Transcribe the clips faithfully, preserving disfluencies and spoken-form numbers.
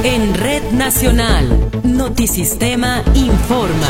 En Red Nacional, Notisistema informa.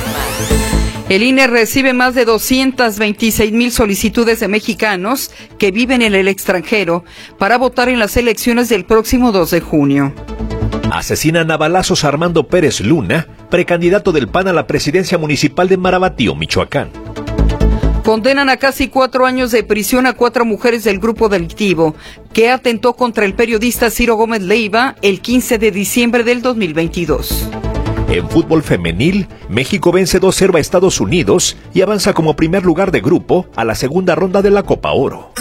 El I N E recibe más de doscientas veintiséis mil solicitudes de mexicanos que viven en el extranjero para votar en las elecciones del próximo dos de junio. Asesinan a balazos a Armando Pérez Luna, precandidato del P A N a la presidencia municipal de Marabatío, Michoacán. Condenan a casi cuatro años de prisión a cuatro mujeres del grupo delictivo que atentó contra el periodista Ciro Gómez Leiva el quince de diciembre del dos mil veintidós. En fútbol femenil, México vence dos cero a Estados Unidos y avanza como primer lugar de grupo a la segunda ronda de la Copa Oro.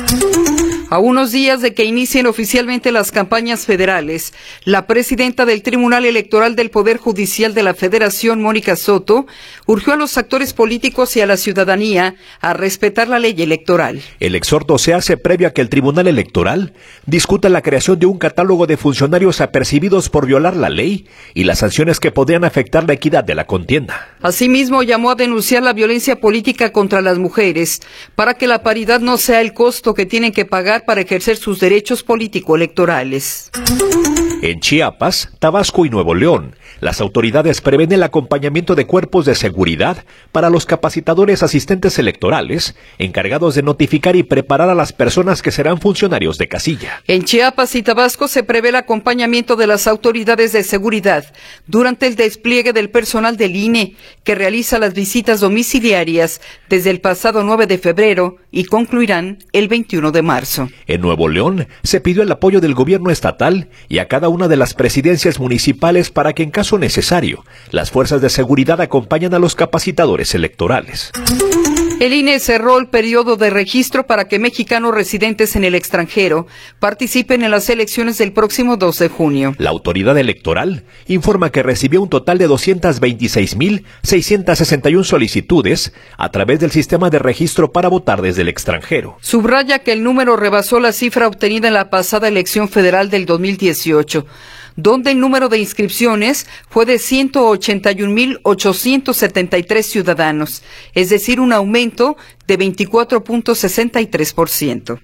A unos días de que inicien oficialmente las campañas federales, la presidenta del Tribunal Electoral del Poder Judicial de la Federación, Mónica Soto, urgió a los actores políticos y a la ciudadanía a respetar la ley electoral. El exhorto se hace previo a que el Tribunal Electoral discuta la creación de un catálogo de funcionarios apercibidos por violar la ley y las sanciones que podrían afectar la equidad de la contienda. Asimismo, llamó a denunciar la violencia política contra las mujeres para que la paridad no sea el costo que tienen que pagar para ejercer sus derechos político-electorales. En Chiapas, Tabasco y Nuevo León, las autoridades prevén el acompañamiento de cuerpos de seguridad para los capacitadores asistentes electorales, encargados de notificar y preparar a las personas que serán funcionarios de casilla. En Chiapas y Tabasco se prevé el acompañamiento de las autoridades de seguridad durante el despliegue del personal del I N E, que realiza las visitas domiciliarias desde el pasado nueve de febrero y concluirán el veintiuno de marzo. En Nuevo León se pidió el apoyo del gobierno estatal y a cada una de las presidencias municipales para que en caso necesario las fuerzas de seguridad acompañen a los capacitadores electorales. El I N E cerró el periodo de registro para que mexicanos residentes en el extranjero participen en las elecciones del próximo dos de junio. La autoridad electoral informa que recibió un total de doscientas veintiséis mil seiscientas sesenta y una solicitudes a través del sistema de registro para votar desde el extranjero. Subraya que el número rebasó la cifra obtenida en la pasada elección federal del dos mil dieciocho. Donde el número de inscripciones fue de ciento ochenta y un mil ochocientos setenta y tres ciudadanos, es decir, un aumento de veinticuatro punto sesenta y tres por ciento.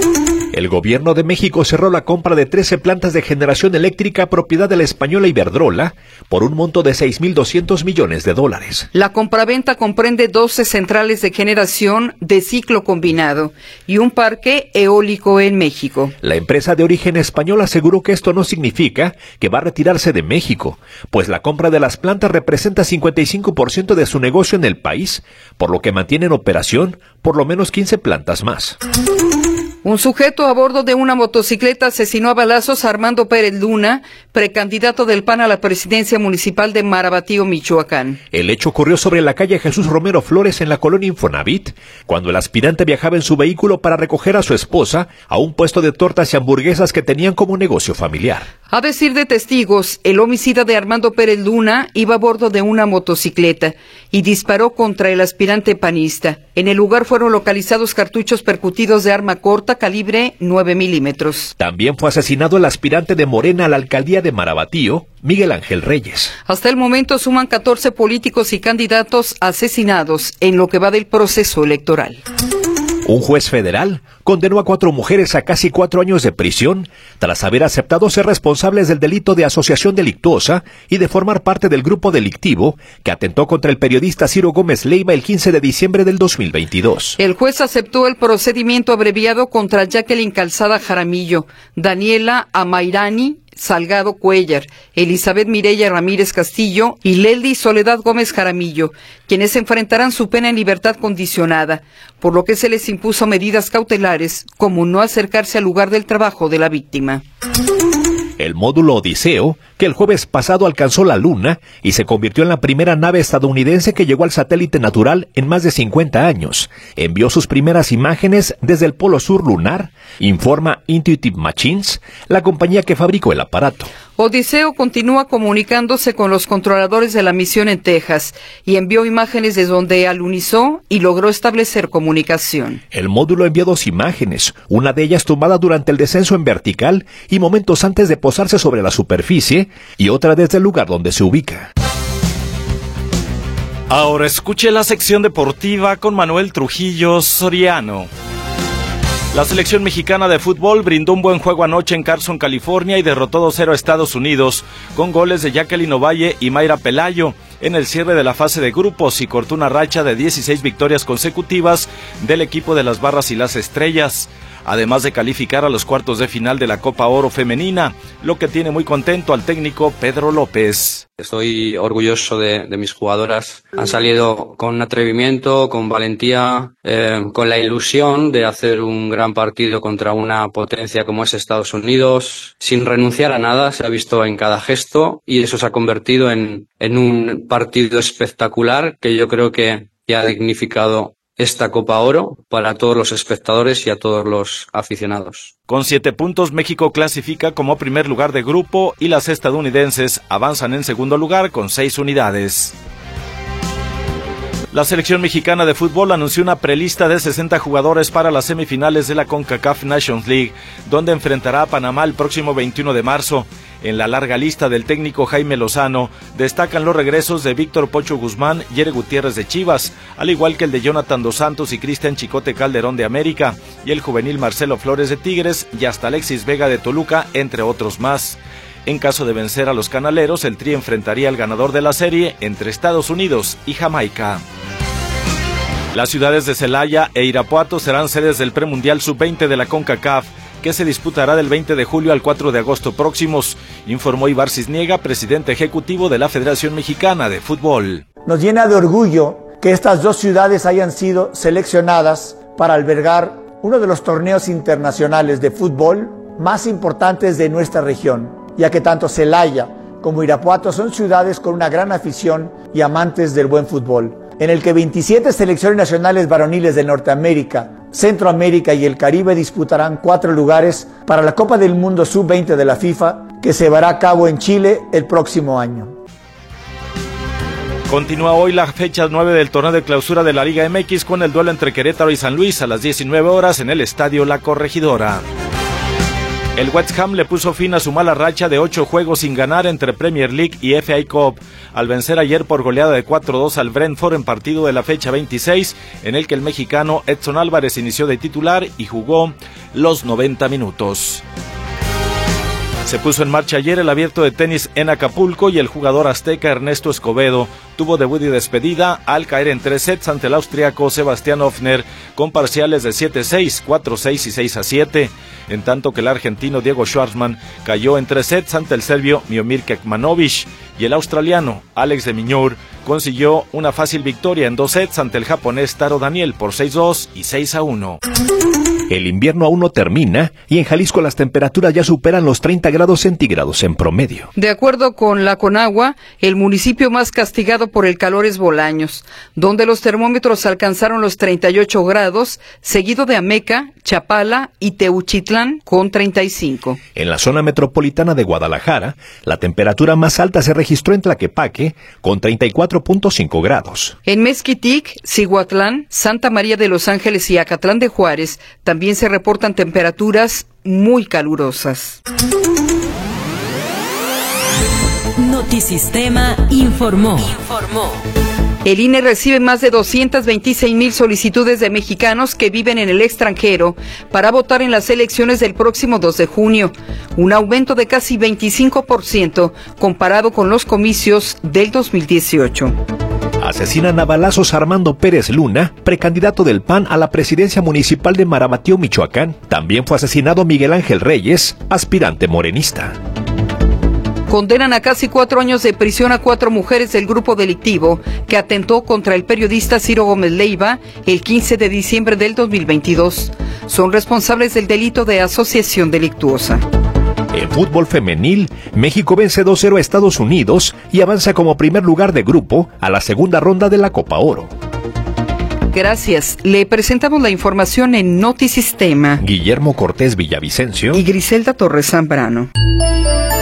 El gobierno de México cerró la compra de trece plantas de generación eléctrica propiedad de la española Iberdrola por un monto de seis mil doscientos millones de dólares. La compraventa comprende doce centrales de generación de ciclo combinado y un parque eólico en México. La empresa de origen español aseguró que esto no significa que va a retirarse de México, pues la compra de las plantas representa cincuenta y cinco por ciento de su negocio en el país, por lo que mantiene en operación por lo menos quince plantas más. Un sujeto a bordo de una motocicleta asesinó a balazos a Armando Pérez Luna, precandidato del P A N a la presidencia municipal de Marabatío, Michoacán. El hecho ocurrió sobre la calle Jesús Romero Flores en la colonia Infonavit, cuando el aspirante viajaba en su vehículo para recoger a su esposa a un puesto de tortas y hamburguesas que tenían como negocio familiar. A decir de testigos, el homicida de Armando Pérez Luna iba a bordo de una motocicleta y disparó contra el aspirante panista. En el lugar fueron localizados cartuchos percutidos de arma corta calibre nueve milímetros. También fue asesinado el aspirante de Morena a la alcaldía de Marabatío, Miguel Ángel Reyes. Hasta el momento suman catorce políticos y candidatos asesinados en lo que va del proceso electoral. Un juez federal condenó a cuatro mujeres a casi cuatro años de prisión tras haber aceptado ser responsables del delito de asociación delictuosa y de formar parte del grupo delictivo que atentó contra el periodista Ciro Gómez Leiva el quince de diciembre del dos mil veintidós. El juez aceptó el procedimiento abreviado contra Jacqueline Calzada Jaramillo, Daniela Amairani Salgado Cuellar, Elizabeth Mireya Ramírez Castillo y Lely Soledad Gómez Jaramillo, quienes enfrentarán su pena en libertad condicionada, por lo que se les impuso medidas cautelares como no acercarse al lugar del trabajo de la víctima. El módulo Odiseo, que el jueves pasado alcanzó la Luna y se convirtió en la primera nave estadounidense que llegó al satélite natural en más de cincuenta años, envió sus primeras imágenes desde el polo sur lunar, informa Intuitive Machines, la compañía que fabricó el aparato. Odiseo continúa comunicándose con los controladores de la misión en Texas y envió imágenes desde donde alunizó y logró establecer comunicación. El módulo envió dos imágenes, una de ellas tomada durante el descenso en vertical y momentos antes de posarse sobre la superficie, y otra desde el lugar donde se ubica. Ahora escuche la sección deportiva con Manuel Trujillo Soriano. La selección mexicana de fútbol brindó un buen juego anoche en Carson, California, y derrotó dos cero a Estados Unidos, con goles de Jacqueline Ovalle y Mayra Pelayo, en el cierre de la fase de grupos, y cortó una racha de dieciséis victorias consecutivas del equipo de las Barras y las Estrellas, además de calificar a los cuartos de final de la Copa Oro Femenina, lo que tiene muy contento al técnico Pedro López. Estoy orgulloso de, de mis jugadoras. Han salido con atrevimiento, con valentía, eh, con la ilusión de hacer un gran partido contra una potencia como es Estados Unidos, sin renunciar a nada. Se ha visto en cada gesto y eso se ha convertido en, en un partido espectacular que yo creo que, que ha dignificado esta Copa Oro para todos los espectadores y a todos los aficionados. Con siete puntos, México clasifica como primer lugar de grupo y las estadounidenses avanzan en segundo lugar con seis unidades. La selección mexicana de fútbol anunció una prelista de sesenta jugadores para las semifinales de la CONCACAF Nations League, donde enfrentará a Panamá el próximo veintiuno de marzo. En la larga lista del técnico Jaime Lozano destacan los regresos de Víctor Pocho Guzmán y Ere Gutiérrez de Chivas, al igual que el de Jonathan Dos Santos y Cristian Chicote Calderón de América, y el juvenil Marcelo Flores de Tigres y hasta Alexis Vega de Toluca, entre otros más. En caso de vencer a los canaleros, el Tri enfrentaría al ganador de la serie entre Estados Unidos y Jamaica. Las ciudades de Celaya e Irapuato serán sedes del premundial sub veinte de la CONCACAF, que se disputará del veinte de julio al cuatro de agosto próximos, informó Ibar Cisniega, presidente ejecutivo de la Federación Mexicana de Fútbol. Nos llena de orgullo que estas dos ciudades hayan sido seleccionadas para albergar uno de los torneos internacionales de fútbol más importantes de nuestra región, ya que tanto Celaya como Irapuato son ciudades con una gran afición y amantes del buen fútbol, en el que veintisiete selecciones nacionales varoniles de Norteamérica, Centroamérica y el Caribe disputarán cuatro lugares para la Copa del Mundo sub veinte de la FIFA, que se llevará a cabo en Chile el próximo año. Continúa hoy la fecha nueve del torneo de clausura de la Liga M X con el duelo entre Querétaro y San Luis a las diecinueve horas en el Estadio La Corregidora. El West Ham le puso fin a su mala racha de ocho juegos sin ganar entre Premier League y F A Cup, al vencer ayer por goleada de cuatro dos al Brentford en partido de la fecha veintiséis, en el que el mexicano Edson Álvarez inició de titular y jugó los noventa minutos. Se puso en marcha ayer el abierto de tenis en Acapulco y el jugador azteca Ernesto Escobedo tuvo debut y despedida al caer en tres sets ante el austriaco Sebastián Hofner con parciales de siete seis, cuatro seis y seis a siete, en tanto que el argentino Diego Schwartzman cayó en tres sets ante el serbio Miomir Kekmanovic y el australiano Alex de Minaur consiguió una fácil victoria en dos sets ante el japonés Taro Daniel por seis dos y seis a uno. El invierno aún no termina y en Jalisco las temperaturas ya superan los treinta grados centígrados en promedio. De acuerdo con la Conagua, el municipio más castigado por el calor es Bolaños, donde los termómetros alcanzaron los treinta y ocho grados, seguido de Ameca, Chapala y Teuchitlán con treinta y cinco. En la zona metropolitana de Guadalajara, la temperatura más alta se registró en Tlaquepaque con treinta y cuatro punto cinco grados. En Mezquitic, Cihuatlán, Santa María de los Ángeles y Acatlán de Juárez también se reportan temperaturas muy calurosas. Notisistema informó. Informó. El I N E recibe más de doscientas veintiséis mil solicitudes de mexicanos que viven en el extranjero para votar en las elecciones del próximo dos de junio, un aumento de casi veinticinco por ciento comparado con los comicios del dos mil dieciocho. Asesinan a balazos a Armando Pérez Luna, precandidato del P A N a la presidencia municipal de Marabatío, Michoacán. También fue asesinado Miguel Ángel Reyes, aspirante morenista. Condenan a casi cuatro años de prisión a cuatro mujeres del grupo delictivo que atentó contra el periodista Ciro Gómez Leiva el quince de diciembre del dos mil veintidós. Son responsables del delito de asociación delictuosa. En fútbol femenil, México vence dos cero a Estados Unidos y avanza como primer lugar de grupo a la segunda ronda de la Copa Oro. Gracias. Le presentamos la información en Notisistema. Guillermo Cortés Villavicencio y Griselda Torres Zambrano.